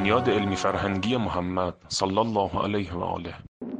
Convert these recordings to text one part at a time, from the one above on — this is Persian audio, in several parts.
بنیاد علمی فرهنگی محمد صلی الله علیه و آله.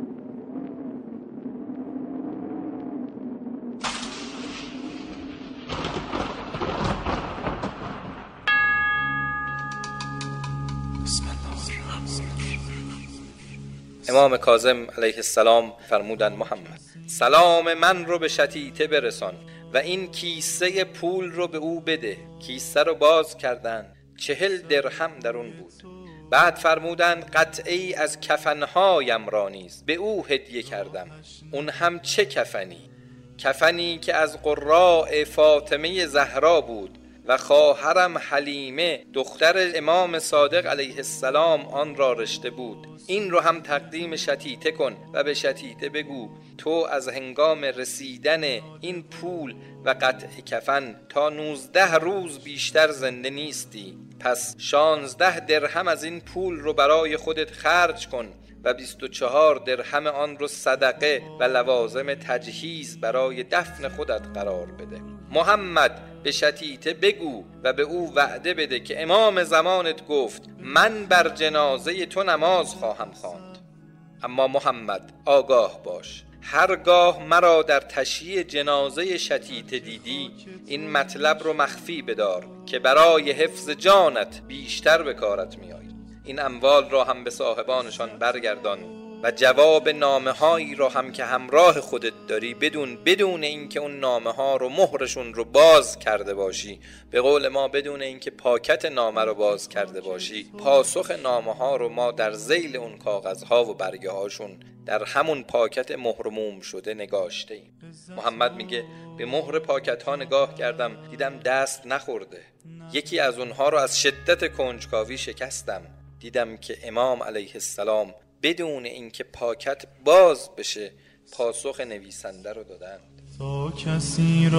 امام کاظم علیه السلام فرمودند محمد سلام من رو به شتیته برسان و این کیسه پول رو به او بده. کیسه رو باز کردند، 40 درهم در اون بود. بعد فرمودند قطعی از کفنهایم را نیز به او هدیه کردم. اون هم چه کفنی؟ کفنی که از قراء فاطمه زهرا بود و خواهرم حلیمه دختر امام صادق علیه السلام آن را رشته بود. این رو هم تقدیم شتیته کن و به شتیته بگو تو از هنگام رسیدن این پول و قطع کفن تا 19 روز بیشتر زنده نیستی. پس 16 درهم از این پول رو برای خودت خرج کن و 24 درهم آن رو صدقه و لوازم تجهیز برای دفن خودت قرار بده. محمد به شتیته بگو و به او وعده بده که امام زمانت گفت من بر جنازه تو نماز خواهم خواند. اما محمد آگاه باش، هرگاه مرا در تشییع جنازه شتیته دیدی این مطلب رو مخفی بدار که برای حفظ جانت بیشتر به کارت می آید. این اموال را هم به صاحبانشان برگردان و جواب نامه هایی را هم که همراه خودت داری بدون اینکه اون نامه ها رو مهرشون رو باز کرده باشی، به قول ما بدون اینکه پاکت نامه رو باز کرده باشی، پاسخ نامه ها رو ما در ذیل اون کاغذ ها و برگه هاشون در همون پاکت مهرموم شده نگاشته ایم. محمد میگه به مهر پاکت ها نگاه کردم، دیدم دست نخورده. یکی از اونها رو از شدت کنجکاوی شکستم، دیدم که امام علیه السلام بدون اینکه پاکت باز بشه پاسخ نویسنده رو دادند. تا کسی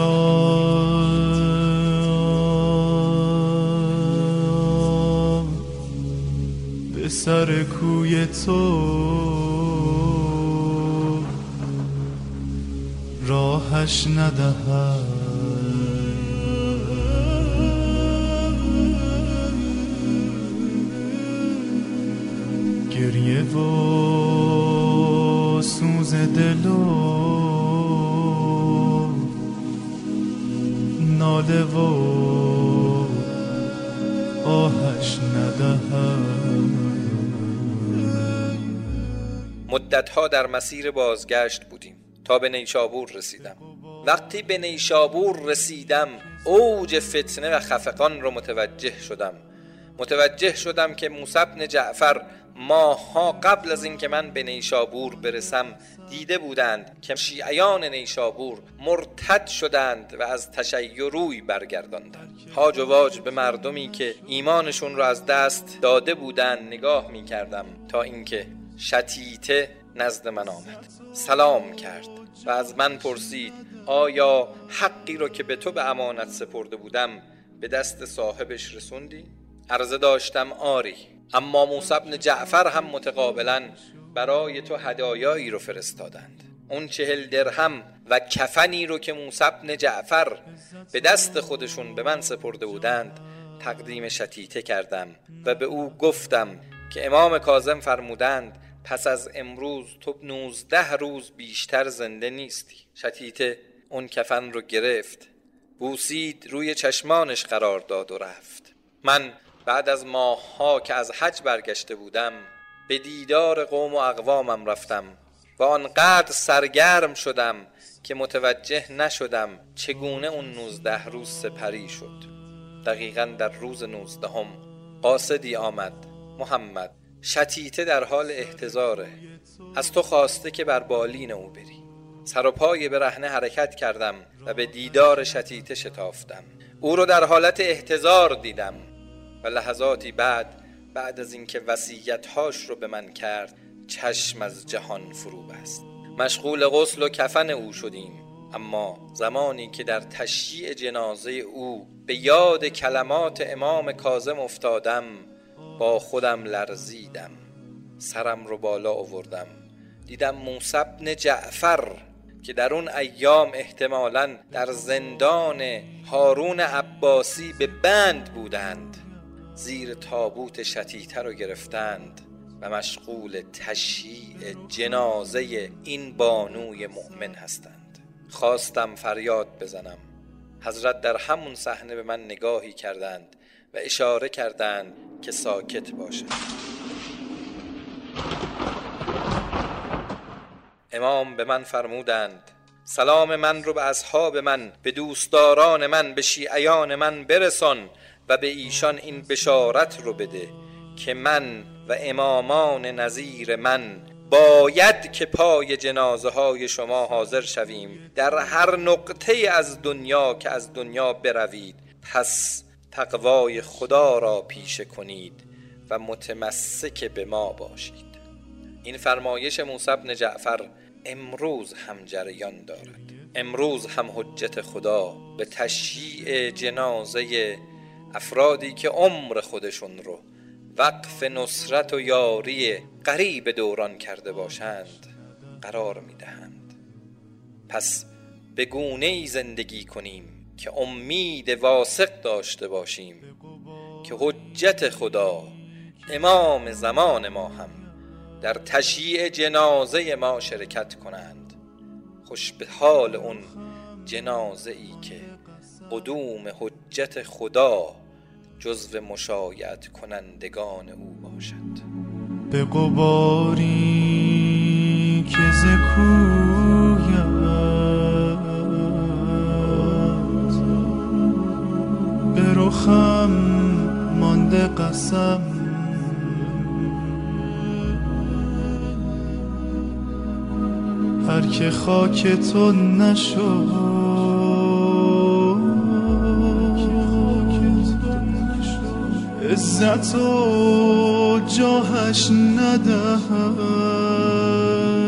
را به سر کوی تو راهش ندهد گریه و سوز دل و ناله و آهش ندهد. مدتها در مسیر بازگشت بودیم تا به نیشابور رسیدم. وقتی به نیشابور رسیدم اوج فتنه و خفقان رو متوجه شدم که موسی بن جعفر ماه‌ها قبل از اینکه من به نیشابور برسم دیده بودند که شیعیان نیشابور مرتد شدند و از تشیع روی برگرداندند. هاج و واج به مردمی که ایمانشون رو از دست داده بودند نگاه می کردم تا اینکه شتیته نزد من آمد، سلام کرد و از من پرسید آیا حقی رو که به تو به امانت سپرده بودم به دست صاحبش رسوندی؟ عرضه داشتم آری. اما موسی بن جعفر هم متقابلا برای تو هدایایی رو فرستادند. اون 40 درهم و کفنی رو که موسی بن جعفر به دست خودشون به من سپرده بودند تقدیم شتیته کردم و به او گفتم که امام کاظم فرمودند پس از امروز تو 19 روز بیشتر زنده نیستی. شتیته اون کفن رو گرفت، بوسید، روی چشمانش قرار داد و رفت. من بعد از ماه‌ها که از حج برگشته بودم به دیدار قوم و اقوامم رفتم و آنقدر سرگرم شدم که متوجه نشدم چگونه اون 19 روز سپری شد. دقیقاً در روز 19 قاصدی آمد، محمد شتیته در حال احتضاره، از تو خواسته که بر بالین او بری. سر و پای برهنه حرکت کردم و به دیدار شتیته شتافتم. او رو در حالت احتضار دیدم و لحظاتی بعد از اینکه وصیت‌هاش رو به من کرد چشم از جهان فرو بست. مشغول غسل و کفن او شدیم، اما زمانی که در تشییع جنازه او به یاد کلمات امام کاظم افتادم با خودم لرزیدم. سرم رو بالا آوردم، دیدم موسی بن جعفر که در اون ایام احتمالاً در زندان هارون عباسی به بند بودند زیر تابوت شتیته رو گرفتند و مشغول تشییع جنازه این بانوی مؤمن هستند. خواستم فریاد بزنم. حضرت در همون صحنه به من نگاهی کردند و اشاره کردند که ساکت باشه. امام به من فرمودند سلام من رو به اصحاب من، به دوستداران من، به شیعیان من برسان و به ایشان این بشارت رو بده که من و امامان نظیر من باید که پای جنازه های شما حاضر شویم در هر نقطه از دنیا که از دنیا بروید. پس تقوای خدا را پیشه کنید و متمسک به ما باشید. این فرمایش موسی بن جعفر امروز هم جریان دارد. امروز هم حجت خدا به تشییع جنازه افرادی که عمر خودشون رو وقف نصرت و یاری قریب دوران کرده باشند قرار میدهند. پس به گونه‌ای زندگی کنیم که امید واثق داشته باشیم که حجت خدا امام زمان ما هم در تشییع جنازه ما شرکت کنند. خوش به حال اون جنازه ای که قدوم حجت خدا جزو مشایعت کنندگان او باشد. به غباری که ز کویت به رخم مانده قسم، هر که خاک تو نشد عزت و جاهش ندهد.